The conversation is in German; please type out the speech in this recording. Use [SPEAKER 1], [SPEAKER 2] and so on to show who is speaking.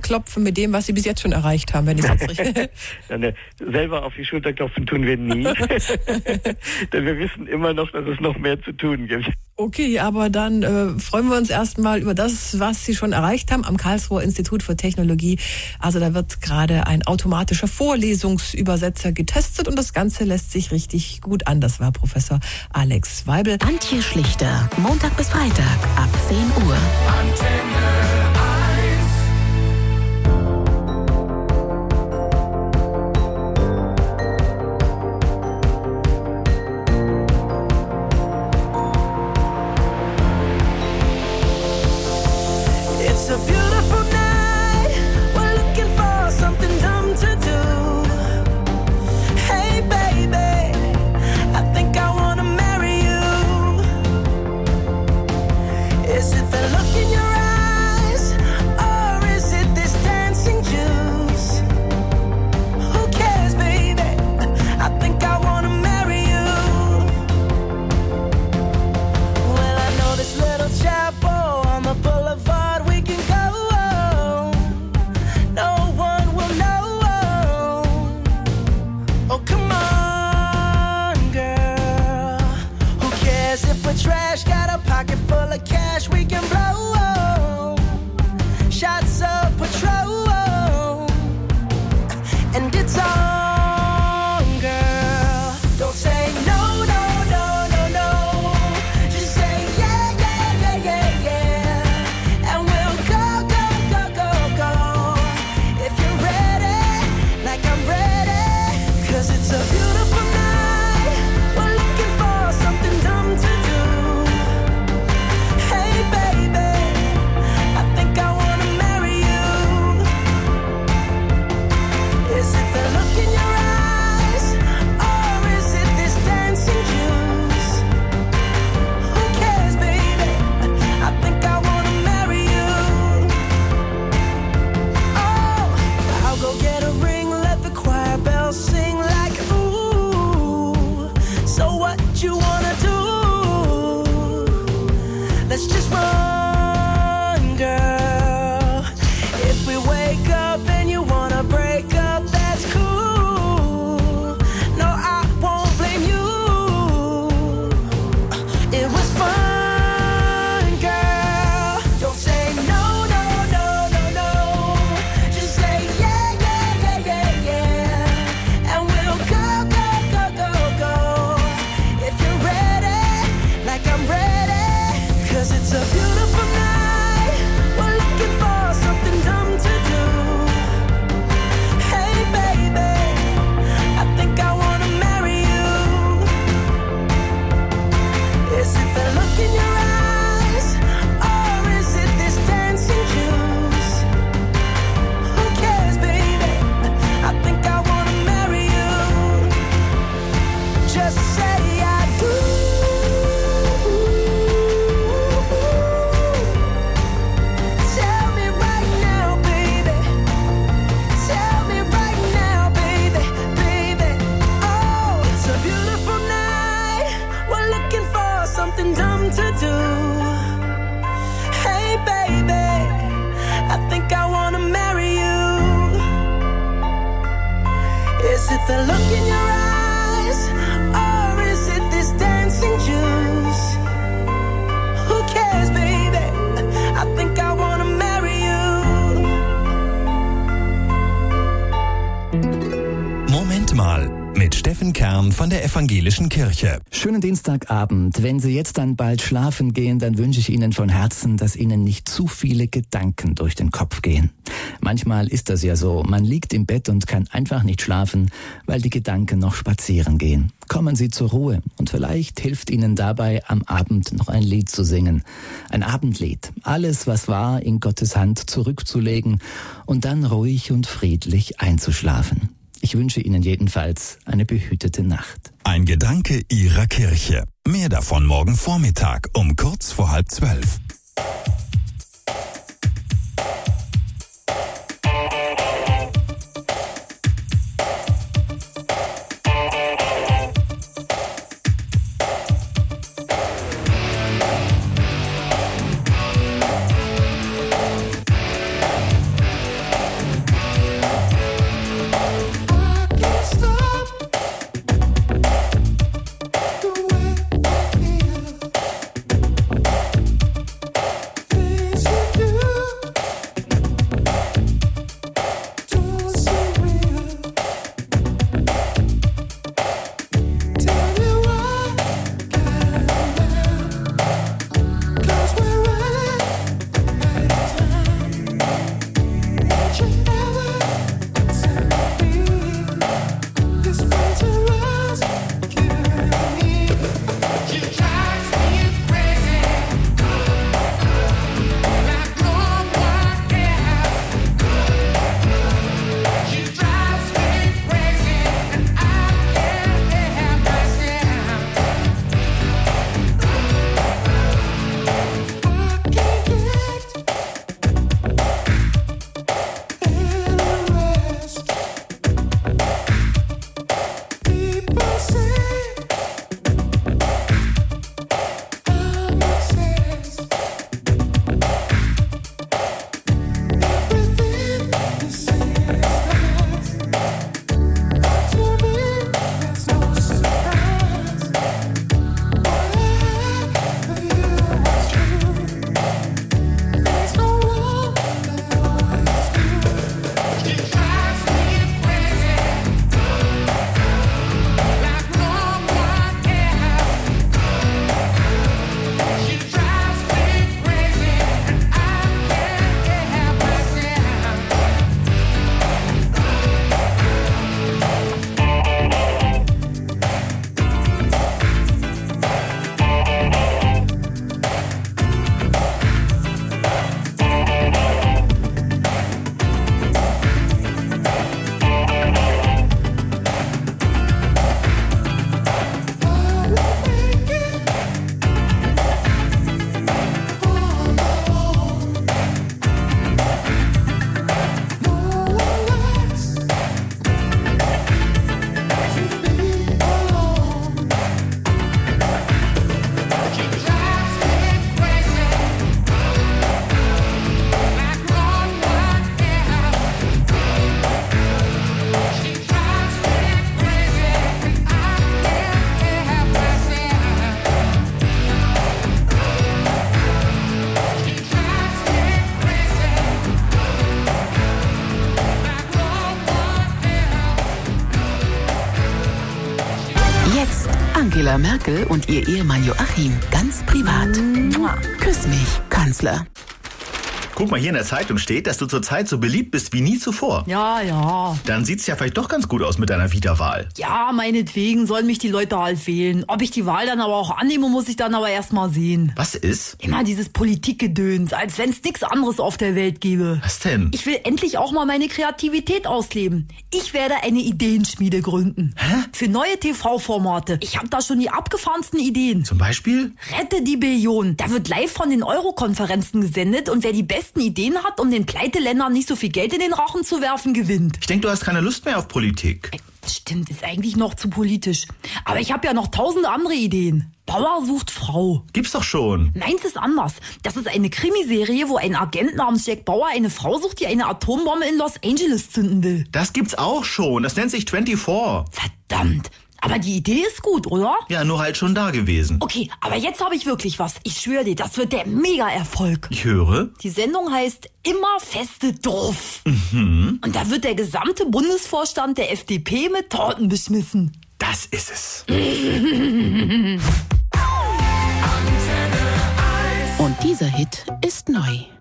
[SPEAKER 1] klopfen mit dem, was Sie bis jetzt schon erreicht haben, wenn ich es jetzt richtig...
[SPEAKER 2] Selber auf die Schulter klopfen tun wir nie. Denn wir wissen immer noch, dass es noch mehr zu tun gibt.
[SPEAKER 1] Okay, aber dann freuen wir uns erstmal über das, was Sie schon erreicht haben am Karlsruher Institut für Technologie. Also da wird gerade ein automatischer Vorlesungsübersetzer getestet und das Ganze lässt sich richtig gut an. Das war Professor Alex Weibel.
[SPEAKER 3] Antje Schlichter, Montag bis Freitag ab 10 Uhr.
[SPEAKER 4] Antenne.
[SPEAKER 5] It's a beautiful night. We're looking for something dumb to do. Hey baby, I think I wanna marry you. Is it the look in your eyes, or is it this dancing juice? Who cares, baby? I think I wanna marry you. Well, I know this little chapel on the boulevard. Trash, got a pocket full of cash we can blow. Shots of Patrol, and it's on, girl. Don't say no, no, no, no, no. Just say yeah, yeah, yeah, yeah, yeah. And we'll go, go, go, go, go. If you're ready, like I'm ready. 'Cause it's a beautiful night. We're looking for something dumb to do. Sing like ooh. So what you wanna do? Let's just run, girl. If we wake up and you wanna break up, that's cool. No, I won't blame you. It was fun, girl. Don't say no, no, no, no, no. Just say yeah, yeah, yeah, yeah, yeah. It's a beautiful night. We're looking for something dumb to do. Hey baby, I think I wanna marry you. Is it the look in your eyes, or is it this dancing juice? Who cares, baby? I think I wanna marry you. Just say I do. Something dumb to do. Hey baby, I think I wanna marry you. Is it the look in your eyes, or is it this dancing juice? Who cares, baby? I think I wanna marry you.
[SPEAKER 6] Moment mal. Mit Steffen Kern von der Evangelischen Kirche.
[SPEAKER 7] Schönen Dienstagabend. Wenn Sie jetzt dann bald schlafen gehen, dann wünsche ich Ihnen von Herzen, dass Ihnen nicht zu viele Gedanken durch den Kopf gehen. Manchmal ist das ja so. Man liegt im Bett und kann einfach nicht schlafen, weil die Gedanken noch spazieren gehen. Kommen Sie zur Ruhe und vielleicht hilft Ihnen dabei, am Abend noch ein Lied zu singen. Ein Abendlied. Alles, was war, in Gottes Hand zurückzulegen und dann ruhig und friedlich einzuschlafen. Ich wünsche Ihnen jedenfalls eine behütete Nacht.
[SPEAKER 6] Ein Gedanke Ihrer Kirche. Mehr davon morgen Vormittag um kurz vor 11:30.
[SPEAKER 3] Angela Merkel und ihr Ehemann Joachim ganz privat. Küss mich, Kanzler.
[SPEAKER 4] Guck mal, hier in der Zeitung steht, dass du zurzeit so beliebt bist wie nie zuvor.
[SPEAKER 8] Ja.
[SPEAKER 4] Dann sieht's ja vielleicht doch ganz gut aus mit deiner Vita-Wahl.
[SPEAKER 8] Ja, meinetwegen sollen mich die Leute halt wählen. Ob ich die Wahl dann aber auch annehme, muss ich dann aber erst mal sehen.
[SPEAKER 4] Was ist?
[SPEAKER 8] Immer dieses Politikgedöns, als wenn es nichts anderes auf der Welt gäbe.
[SPEAKER 4] Was denn?
[SPEAKER 8] Ich will endlich auch mal meine Kreativität ausleben. Ich werde eine Ideenschmiede gründen.
[SPEAKER 4] Hä?
[SPEAKER 8] Für neue TV-Formate. Ich habe da schon die abgefahrensten Ideen.
[SPEAKER 4] Zum Beispiel?
[SPEAKER 8] Rette die Billion. Da wird live von den Euro-Konferenzen gesendet und wer die besten Ideen hat, um den Pleiteländern nicht so viel Geld in den Rachen zu werfen, gewinnt.
[SPEAKER 4] Ich denke, du hast keine Lust mehr auf Politik.
[SPEAKER 8] Stimmt, ist eigentlich noch zu politisch. Aber ich habe ja noch 1000 andere Ideen. Bauer sucht Frau.
[SPEAKER 4] Gibt's doch schon.
[SPEAKER 8] Meins ist anders. Das ist eine Krimiserie, wo ein Agent namens Jack Bauer eine Frau sucht, die eine Atombombe in Los Angeles zünden will.
[SPEAKER 4] Das gibt's auch schon. Das nennt sich 24.
[SPEAKER 8] Verdammt. Aber die Idee ist gut, oder?
[SPEAKER 4] Ja, nur halt schon da gewesen.
[SPEAKER 8] Okay, aber jetzt habe ich wirklich was. Ich schwöre dir, das wird der Mega-Erfolg.
[SPEAKER 4] Ich höre.
[SPEAKER 8] Die Sendung heißt Immer feste Druff. Und da wird der gesamte Bundesvorstand der FDP mit Torten beschmissen.
[SPEAKER 4] Das ist es.
[SPEAKER 3] Und dieser Hit ist neu.